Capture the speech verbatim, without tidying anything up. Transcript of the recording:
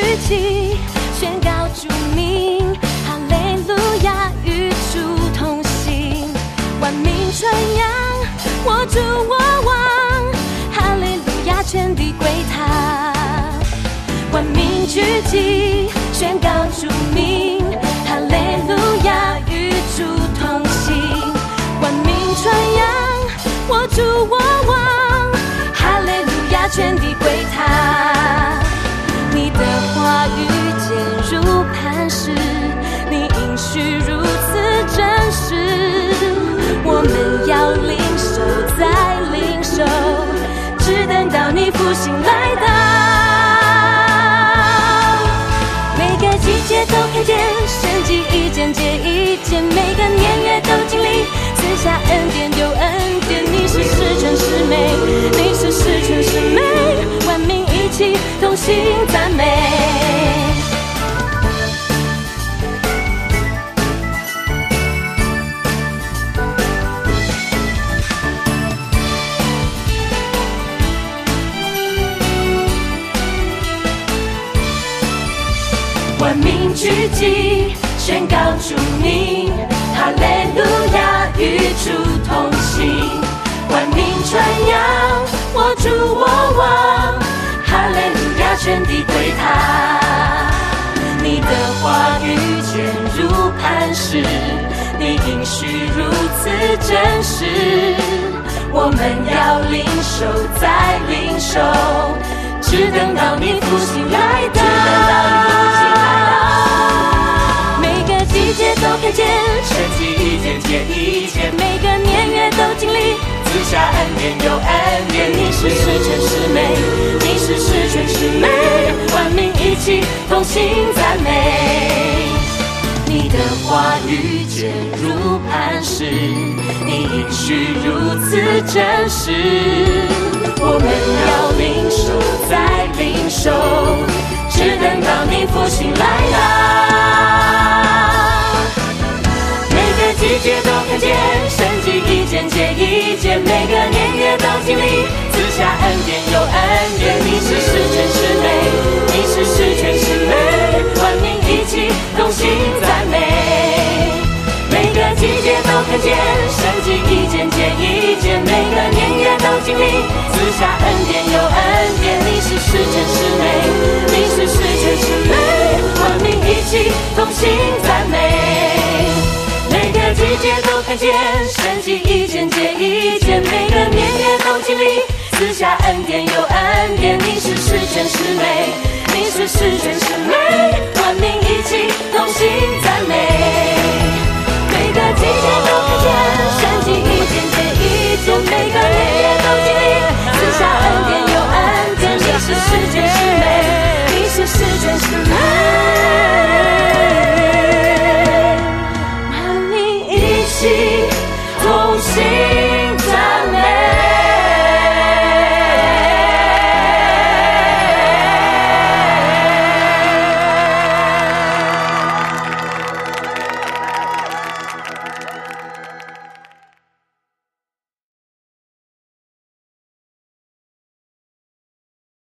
举起，宣告主名，哈利路亚，与主同行，万民传扬，我主我王，哈利路亚，全地归他。万民举起，宣告主名，哈利路亚，与主同行，万民传扬，我主我王，哈利路亚，全地归他。你的话语坚如磐石，你应许如此真实，我们要领受再领受，只等到你复兴来到。每个季节都看见神迹一件接一件，每个年月都经历赐下恩典有恩典。你是十全十美，你是十全十美，万民一起同心赞美。万民聚集，宣告主名，哈利路亚，与主同行，万民传扬，我主我王，哈利路亚，全地归他。你的话语坚如磐石，你应许如此真实，我们要领受再领受，只等到你复兴来到。季节都看见神迹一件接一件，每个年月都经历赐下恩典有恩典。你是十全十美，你是十全十美，万民一起同心赞美。你的话语坚如磐石，你应许如此真实，我们要领受再领受，只等到你复兴来到。季节都看见神迹一件接一件，每个年月都经历赐下恩典有恩典。你是十全十美，你是十全十美，万民一起同心赞美。每个季节都看见神迹一件接一件，每个年月都经历赐下恩典有恩典。你是十全十美，你是十全十美，万民一起同心赞美。每个季节都看见神迹一件接一件，每个年月都经历赐下恩典有恩典。你是十全十美，你是十全十美，万民一起同心赞美。